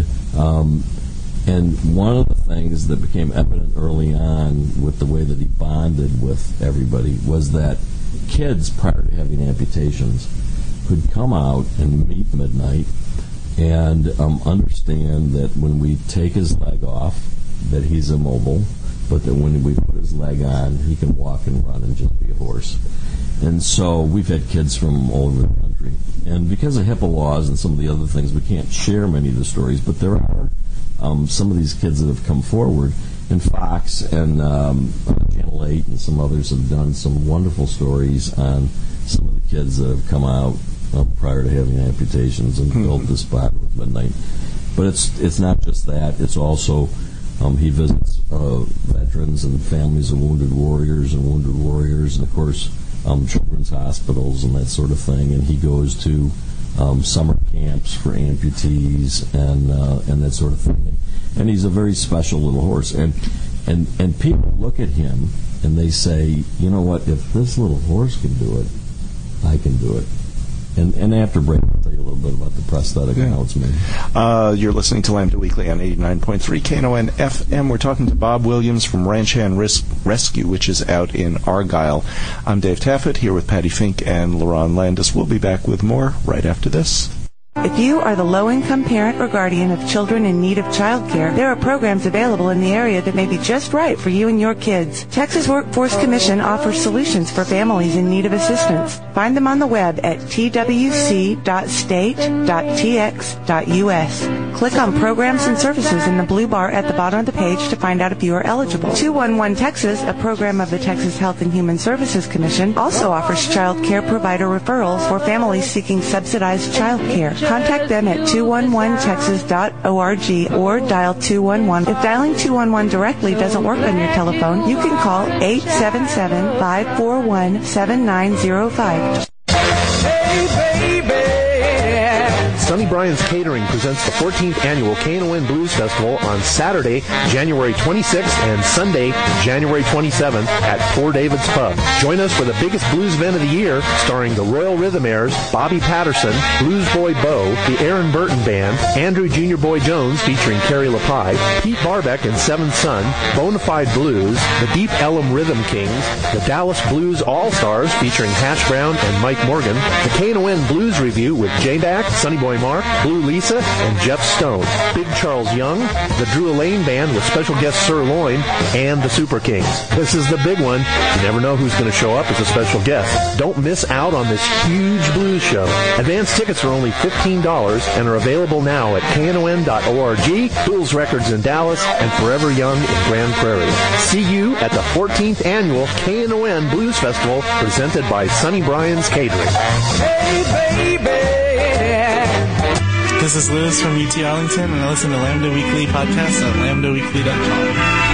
one of the things that became evident early on with the way that he bonded with everybody was that kids, prior to having amputations, could come out and meet Midnight and understand that when we take his leg off, that he's immobile, but that when we put his leg on, he can walk and run and just be a horse. And so we've had kids from all over the country. And because of HIPAA laws and some of the other things, we can't share many of the stories, but there are some of these kids that have come forward. And Fox and Channel 8 and some others have done some wonderful stories on some of the kids that have come out prior to having amputations and filled the spot with Midnight. But it's not just that. It's also he visits veterans and families of wounded warriors, and of course children's hospitals and that sort of thing. And he goes to summer camps for amputees and that sort of thing. And he's a very special little horse. And people look at him and they say, you know what? If this little horse can do it, I can do it. And after break, I'll tell you a little bit about the prosthetic and how it's made. You're listening to Lambda Weekly on 89.3 KNON FM. We're talking to Bob Williams from Ranch Hand Rescue, which is out in Argyle. I'm Dave Taffet, here with Patty Fink and LaRon Landis. We'll be back with more right after this. If you are the low-income parent or guardian of children in need of childcare, there are programs available in the area that may be just right for you and your kids. Texas Workforce Commission offers solutions for families in need of assistance. Find them on the web at twc.state.tx.us. Click on Programs and Services in the blue bar at the bottom of the page to find out if you are eligible. 211 Texas, a program of the Texas Health and Human Services Commission, also offers child care provider referrals for families seeking subsidized child care. Contact them at 211texas.org or dial 211. If dialing 211 directly doesn't work on your telephone, you can call 877-541-7905. Hey, baby! Sonny Bryan's Catering presents the 14th Annual KNON Blues Festival on Saturday, January 26th and Sunday, January 27th at Poor David's Pub. Join us for the biggest blues event of the year, starring the Royal Rhythmaires, Bobby Patterson, Blues Boy Bo, the Aaron Burton Band, Andrew Jr. Boy Jones featuring Kerry LaPie, Pete Barbeck and Seventh Son, Bonafide Blues, the Deep Ellum Rhythm Kings, the Dallas Blues All-Stars featuring Hash Brown and Mike Morgan, the KNON Blues Review with J-Back, Sonny Boy Mark, Blue Lisa, and Jeff Stone, Big Charles Young, the Drew Elaine Band with special guest Sir Loin, and the Super Kings. This is the big one. You never know who's going to show up as a special guest. Don't miss out on this huge blues show. Advance tickets are only $15 and are available now at KNON.org, Blues Records in Dallas, and Forever Young in Grand Prairie. See you at the 14th Annual KNON Blues Festival presented by Sonny Bryan's Catering. Hey, baby! This is Lewis from UT Arlington, and I listen to Lambda Weekly podcast at lambdaweekly.com.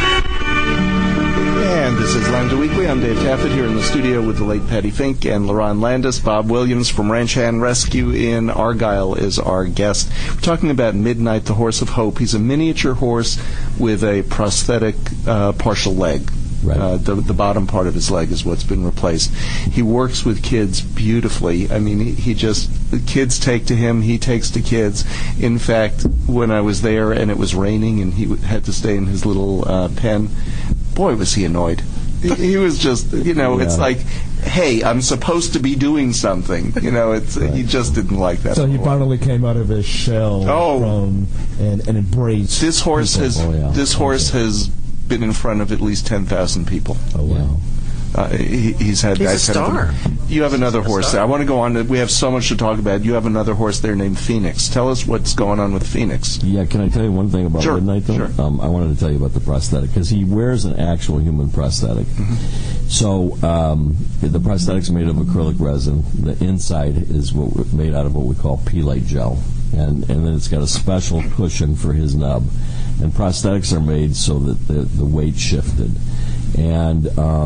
And this is Lambda Weekly. I'm Dave Taffet here in the studio with the late Patty Fink and LaRon Landis. Bob Williams from Ranch Hand Rescue in Argyle is our guest. We're talking about Midnight, the Horse of Hope. He's a miniature horse with a prosthetic partial leg. Right. The bottom part of his leg is what's been replaced. He works with kids beautifully. I mean, the kids take to him, he takes to kids. In fact, when I was there and it was raining and he had to stay in his little pen, boy, was he annoyed. He was just, it's like, hey, I'm supposed to be doing something. He just didn't like that. So he finally came out of his shell and embraced. This horse has been in front of at least 10,000 people. Oh, wow. He's had He's that a star. You have another horse there. I want to go on. We have so much to talk about. You have another horse there named Phoenix. Tell us what's going on with Phoenix. Yeah, can I tell you one thing about Midnight, though? Sure. I wanted to tell you about the prosthetic, because he wears an actual human prosthetic. Mm-hmm. So the prosthetic's made of acrylic resin. The inside is made out of what we call P-Lite gel. And then it's got a special cushion for his nub. And prosthetics are made so that the weight shifted. And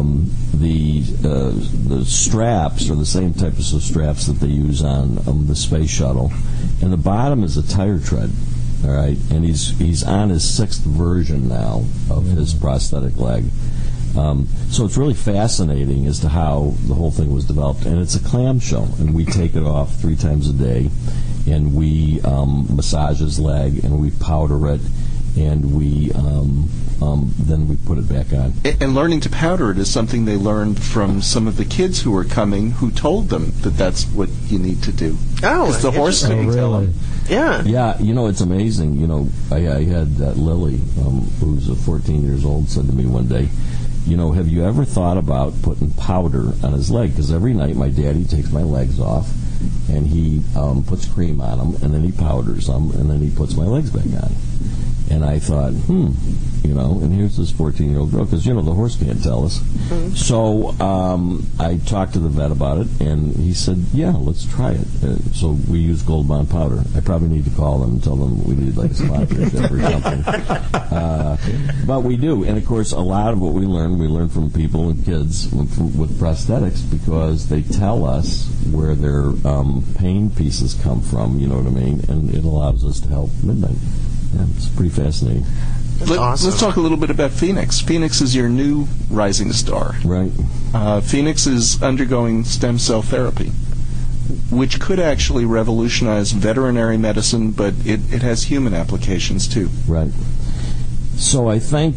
the straps are the same types of straps that they use on the space shuttle. And the bottom is a tire tread, all right? And he's on his 6th version now of his prosthetic leg. So it's really fascinating as to how the whole thing was developed. And it's a clamshell, and we take it off 3 times a day, and we massage his leg, and we powder it, and we then we put it back on. And learning to powder it is something they learned from some of the kids who were coming, who told them that that's what you need to do. Oh, the horse couldn't tell them. Yeah. Yeah, it's amazing. I had Lily, who's 14 years old, said to me one day, have you ever thought about putting powder on his leg? Because every night my daddy takes my legs off, and he puts cream on them, and then he powders them, and then he puts my legs back on. And I thought, and here's this 14-year-old girl, because, the horse can't tell us. Mm-hmm. So I talked to the vet about it, and he said, yeah, let's try it. So we use Gold Bond powder. I probably need to call them and tell them we need like a sponsorship or something. But we do. And, of course, a lot of what we learn from people and kids with prosthetics, because they tell us where their pain pieces come from, you know what I mean? And it allows us to help Midnight. Yeah, it's pretty fascinating. Awesome. Let's talk a little bit about Phoenix. Phoenix is your new rising star. Right. Phoenix is undergoing stem cell therapy, which could actually revolutionize veterinary medicine, but it has human applications too. Right. So I think,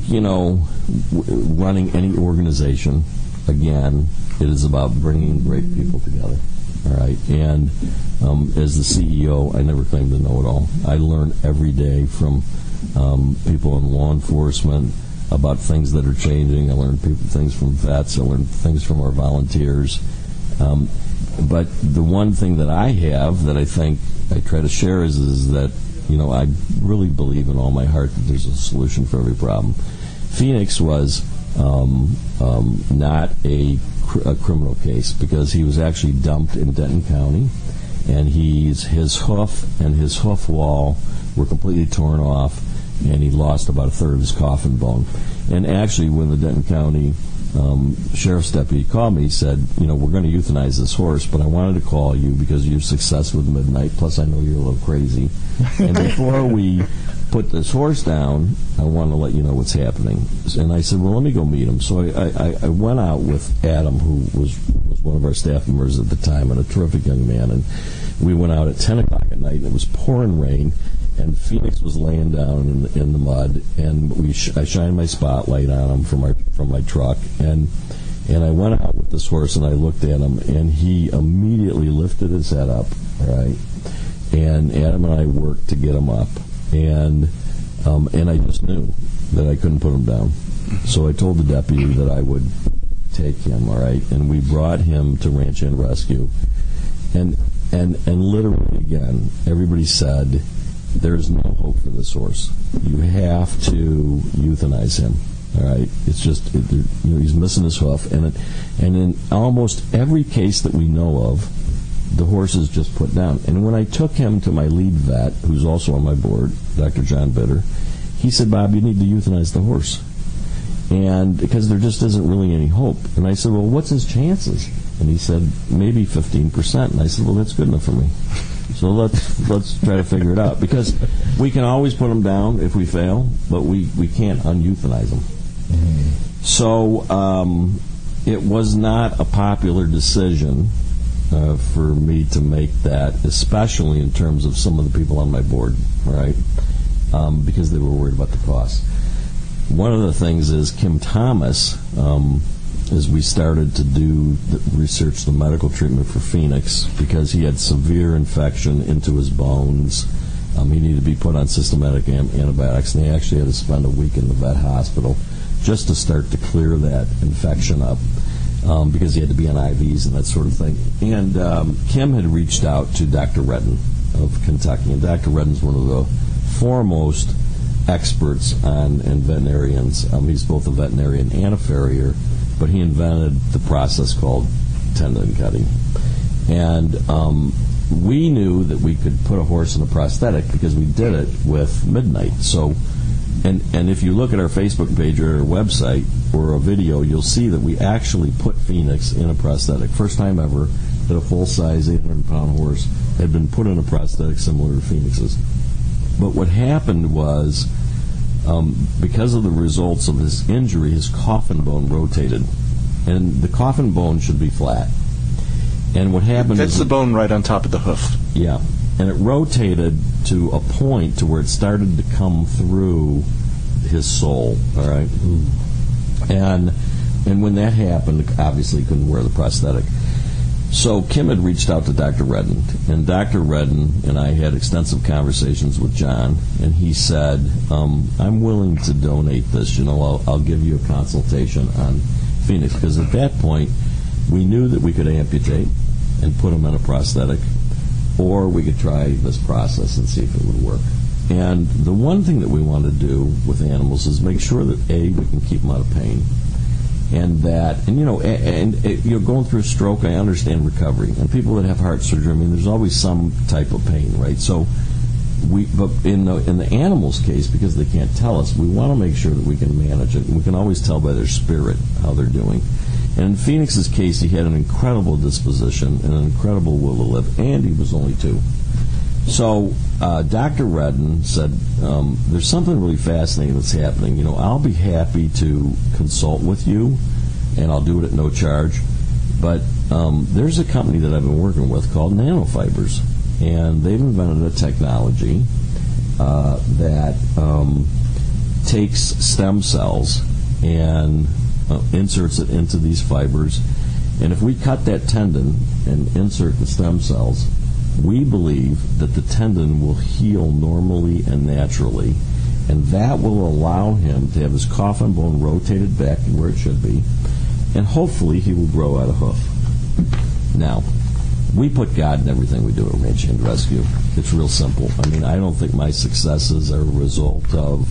running any organization, again, it is about bringing great people together. All right, and as the CEO, I never claim to know it all. I learn every day from people in law enforcement about things that are changing. I learn things from vets. I learn things from our volunteers. But the one thing that I have that I think I try to share is that, I really believe in all my heart that there's a solution for every problem. Phoenix was not a criminal case, because he was actually dumped in Denton County, and his hoof and his hoof wall were completely torn off, and he lost about a third of his coffin bone. And actually, when the Denton County sheriff's deputy called me, he said, we're going to euthanize this horse, but I wanted to call you because of your success with Midnight, plus I know you're a little crazy. And before we put this horse down, I want to let you know what's happening. And I said, well, let me go meet him. So I went out with Adam, who was one of our staff members at the time, and a terrific young man. And we went out at 10 o'clock at night, and it was pouring rain, and Phoenix was laying down in the mud, and I shined my spotlight on him from my truck, and I went out with this horse, and I looked at him, and he immediately lifted his head up, right? And Adam and I worked to get him up. And I just knew that I couldn't put him down. So I told the deputy that I would take him, all right? And we brought him to Ranch Hand Rescue. And literally, again, everybody said, there's no hope for this horse. You have to euthanize him, all right? It's just, he's missing his hoof. And in almost every case that we know of, the horse is just put down. And when I took him to my lead vet, who's also on my board, Dr. John Bitter, he said, Bob, you need to euthanize the horse. And because there just isn't really any hope. And I said, well, what's his chances? And he said, maybe 15%. And I said, well, that's good enough for me. So let's try to figure it out. Because we can always put him down if we fail, but we can't un-euthanize him. So it was not a popular decision for me to make that, especially in terms of some of the people on my board, right? Because they were worried about the cost. One of the things is Kim Thomas, as we started to do research the medical treatment for Phoenix, because he had severe infection into his bones. He needed to be put on systematic antibiotics, and they actually had to spend a week in the vet hospital just to start to clear that infection up, because he had to be on IVs and that sort of thing. And Kim had reached out to Dr. Redden of Kentucky, and Dr. Redden's one of the foremost experts on veterinarians. He's both a veterinarian and a farrier, but he invented the process called tendon cutting. And we knew that we could put a horse in a prosthetic because we did it with Midnight. So, and if you look at our Facebook page or our website or a video, you'll see that we actually put Phoenix in a prosthetic. First time ever that a full-size 800-pound horse had been put in a prosthetic similar to Phoenix's. But what happened was, because of the results of his injury, his coffin bone rotated. And the coffin bone should be flat. And what happened That's the bone right on top of the hoof. Yeah. And it rotated to a point to where it started to come through his soul, all right? And when that happened, obviously he couldn't wear the prosthetic. So Kim had reached out to Dr. Redden, and Dr. Redden and I had extensive conversations with John, and he said, I'm willing to donate this. I'll give you a consultation on Phoenix, because at that point we knew that we could amputate and put him in a prosthetic, or we could try this process and see if it would work. And the one thing that we want to do with animals is make sure that, A, we can keep them out of pain. And that, and going through a stroke, I understand recovery. And people that have heart surgery, there's always some type of pain, right? So, but in the animal's case, because they can't tell us, we want to make sure that we can manage it. And we can always tell by their spirit how they're doing. And in Phoenix's case, he had an incredible disposition and an incredible will to live, and he was only 2. So Dr. Redden said, there's something really fascinating that's happening. I'll be happy to consult with you, and I'll do it at no charge. But there's a company that I've been working with called Nanofibers, and they've invented a technology that takes stem cells and inserts it into these fibers. And if we cut that tendon and insert the stem cells, we believe that the tendon will heal normally and naturally, and that will allow him to have his coffin bone rotated back to where it should be, and hopefully he will grow out a hoof. Now, we put God in everything we do at Ranch Hand Rescue. It's real simple. I don't think my successes are a result of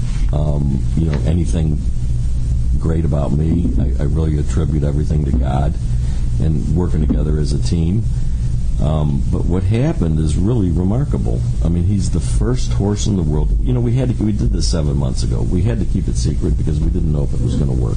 anything great about me. I really attribute everything to God and working together as a team. But what happened is really remarkable. He's the first horse in the world. We did this 7 months ago. We had to keep it secret because we didn't know if it was going to work.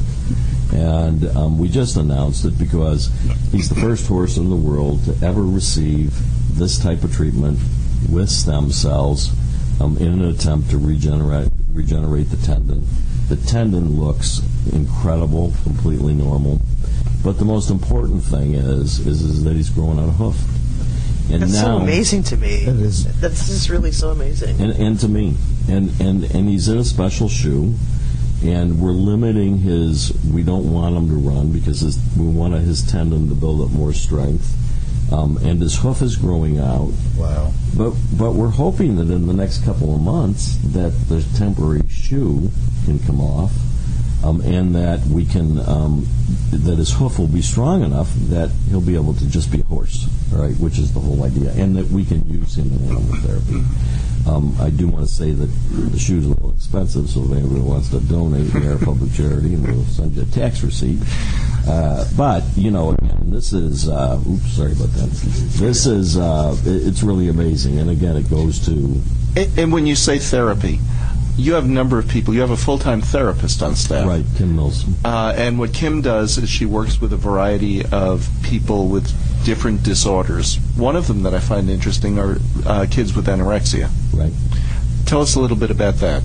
And we just announced it because he's the first horse in the world to ever receive this type of treatment with stem cells in an attempt to regenerate the tendon. The tendon looks incredible, completely normal. But the most important thing is that he's growing out a hoof. And that's now, so amazing to me. That's just really so amazing. And to me. And he's in a special shoe, and we're limiting we don't want him to run because we want his tendon to build up more strength. And his hoof is growing out. Wow. But we're hoping that in the next couple of months that the temporary shoe can come off, and that we can that his hoof will be strong enough that he'll be able to just be a horse, all right, which is the whole idea, and that we can use him in animal therapy. I do want to say that the shoe's a little expensive, so if anybody wants to donate, we are a public charity, and we'll send you a tax receipt. But, again, this is, sorry about that. This is, it's really amazing, and again, it goes to... And when you say therapy, you have a number of people. You have a full-time therapist on staff. Right, Kim Mills. And what Kim does is she works with a variety of people with different disorders. One of them that I find interesting are kids with anorexia. Right. Tell us a little bit about that.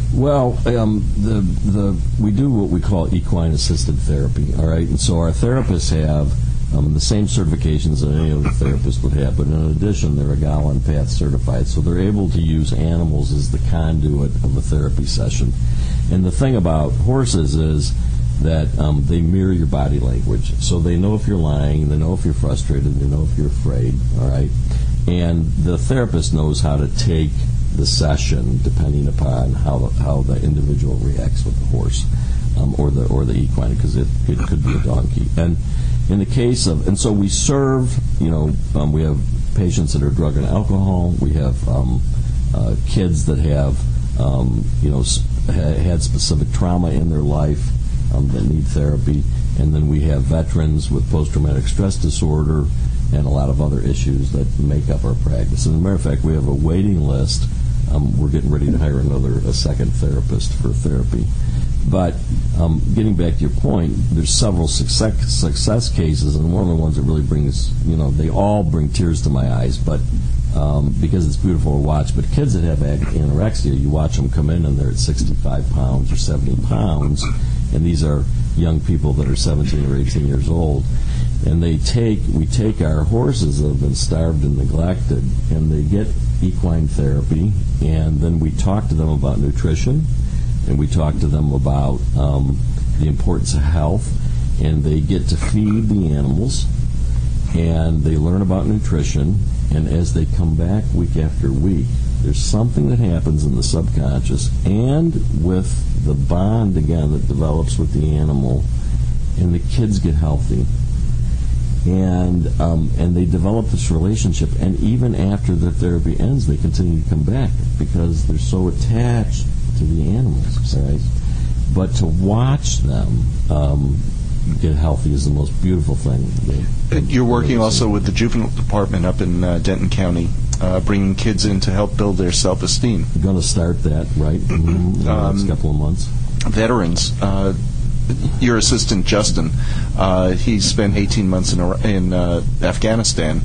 Well, we do what we call equine-assisted therapy, all right? And so our therapists have the same certifications that any other therapist would have, but in addition, they're EGALA and PATH certified, so they're able to use animals as the conduit of a therapy session. And the thing about horses is that they mirror your body language, so they know if you're lying, they know if you're frustrated, they know if you're afraid, all right? And the therapist knows how to take the session depending upon how the individual reacts with the horse or the equine, because it could be a donkey. And in the case of, and so we serve, we have patients that are drug and alcohol. We have kids that have, had specific trauma in their life that need therapy. And then we have veterans with post-traumatic stress disorder and a lot of other issues that make up our practice. As a matter of fact, we have a waiting list. We're getting ready to hire a second therapist for therapy. But getting back to your point, there's several success cases, and one of the ones that really brings, they all bring tears to my eyes, but because it's beautiful to watch. But kids that have anorexia, you watch them come in and they're at 65 pounds or 70 pounds, and these are young people that are 17 or 18 years old. And we take our horses that have been starved and neglected, and they get equine therapy, and then we talk to them about nutrition, and we talk to them about the importance of health, and they get to feed the animals, and they learn about nutrition, and as they come back week after week, there's something that happens in the subconscious and with the bond, again, that develops with the animal, and the kids get healthy. And they develop this relationship, and even after the therapy ends, they continue to come back because they're so attached to the animals, right? But to watch them get healthy is the most beautiful thing. You're working also with the juvenile department up in Denton County, bringing kids in to help build their self-esteem. We're going to start that, right, in the next couple of months. Veterans. Your assistant, Justin, he spent 18 months in Afghanistan.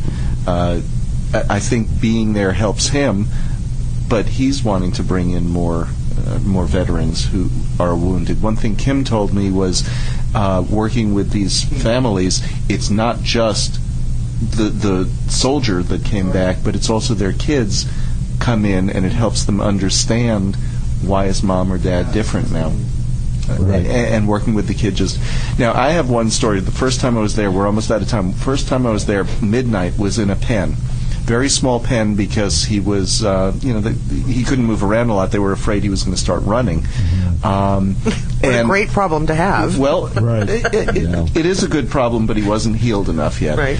I think being there helps him, but he's wanting to bring in more veterans who are wounded. One thing Kim told me was working with these families, it's not just the soldier that came back, but it's also their kids come in, and it helps them understand why is mom or dad different now. Right. And working with the kids. Now, I have one story. The first time I was there, we're almost out of time. First time I was there, midnight, was in a pen. Very small pen, because he was, he couldn't move around a lot. They were afraid he was going to start running. What a great problem to have. Well, right. It is a good problem, but he wasn't healed enough yet. Right.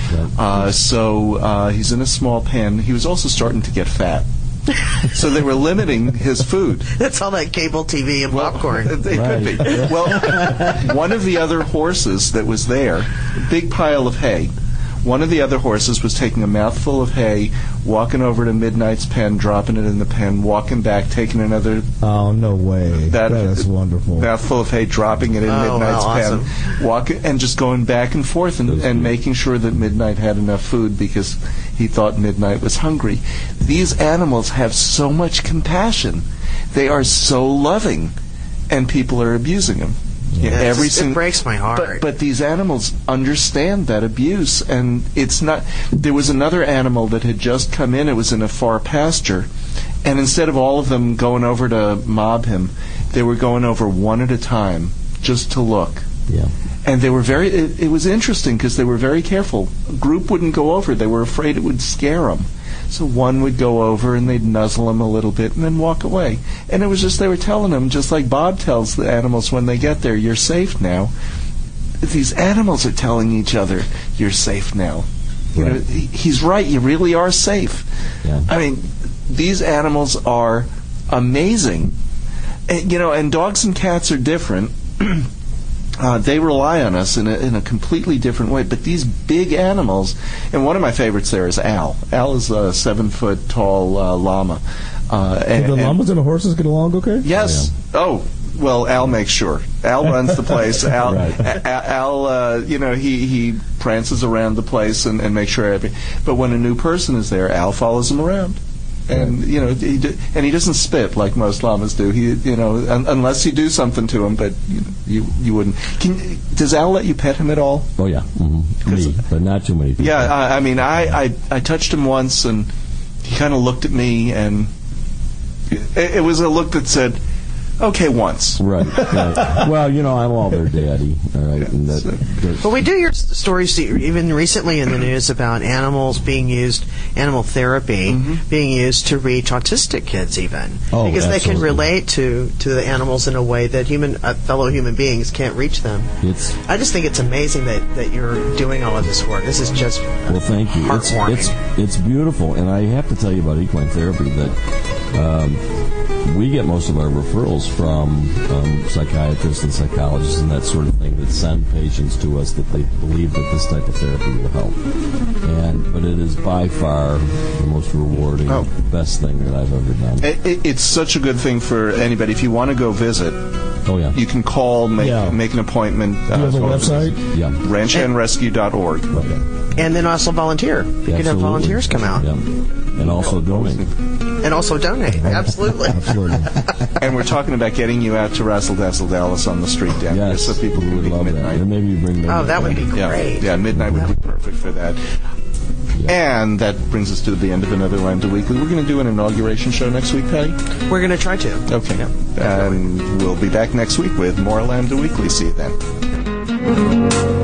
So he's in a small pen. He was also starting to get fat. So they were limiting his food. That's all that cable TV and popcorn. It could be. Well, one of the other horses that was there, big pile of hay, one of the other horses was taking a mouthful of hay, walking over to Midnight's pen, dropping it in the pen, walking back, taking another... Oh, no way. That is wonderful. Mouthful of hay, dropping it in Midnight's pen, awesome. walking, and just going back and forth and making sure that Midnight had enough food because he thought Midnight was hungry. These animals have so much compassion. They are so loving, and people are abusing them. Yeah, it breaks my heart. But these animals understand that abuse, and it's not... There was another animal that had just come in. It was in a far pasture, and instead of all of them going over to mob him, they were going over one at a time just to look. Yeah. And they were very... It was interesting because they were very careful. A group wouldn't go over. They were afraid it would scare them. So one would go over and they'd nuzzle him a little bit and then walk away. And it was just, they were telling him, just like Bob tells the animals when they get there, you're safe now. These animals are telling each other, you're safe now. You know, he's right, you really are safe. Yeah. I mean, these animals are amazing. And, and dogs and cats are different. They rely on us in a completely different way. But these big animals, and one of my favorites there is Al. Al is a 7-foot tall llama. And the llamas and the horses get along okay? Yes. Yeah. Oh, well, Al makes sure. Al runs the place. Al, Al, he prances around the place and makes sure everything. But when a new person is there, Al follows him around. And you know, he doesn't spit like most llamas do. He, you know, unless you do something to him, but you wouldn't. Does Al let you pet him at all? Oh yeah, me, but not too many people. Yeah, I mean, I touched him once, and he kind of looked at me, and it was a look that said, "Okay, once." Right. Well, you know, I'm all their daddy. All right. And but we do hear stories even recently in the news about animals being used, animal therapy being used to reach autistic kids, even because they can relate to the animals in a way that fellow human beings can't reach them. I just think it's amazing that you're doing all of this work. This is just thank you. Heartwarming. It's beautiful, and I have to tell you about equine therapy that. We get most of our referrals from psychiatrists and psychologists and that sort of thing that send patients to us that they believe that this type of therapy will help. But it is by far the most rewarding, best thing that I've ever done. It's such a good thing for anybody. If you want to go visit, you can call, make an appointment. Do you have a website? Yeah. RanchandRescue.org. Okay. And then also volunteer. You can have volunteers come out. Yeah. And also donate. And also donate. Absolutely. And we're talking about getting you out to Razzle Dazzle Dallas on the street down here, so people would love midnight. that. And maybe you bring them. That would be great. Yeah, midnight would be perfect for that. Yeah. And that brings us to the end of another Lambda Weekly. We're going to do an inauguration show next week, Patty? We're going to try to. Okay. Yeah, and we'll be back next week with more Lambda Weekly. See you then.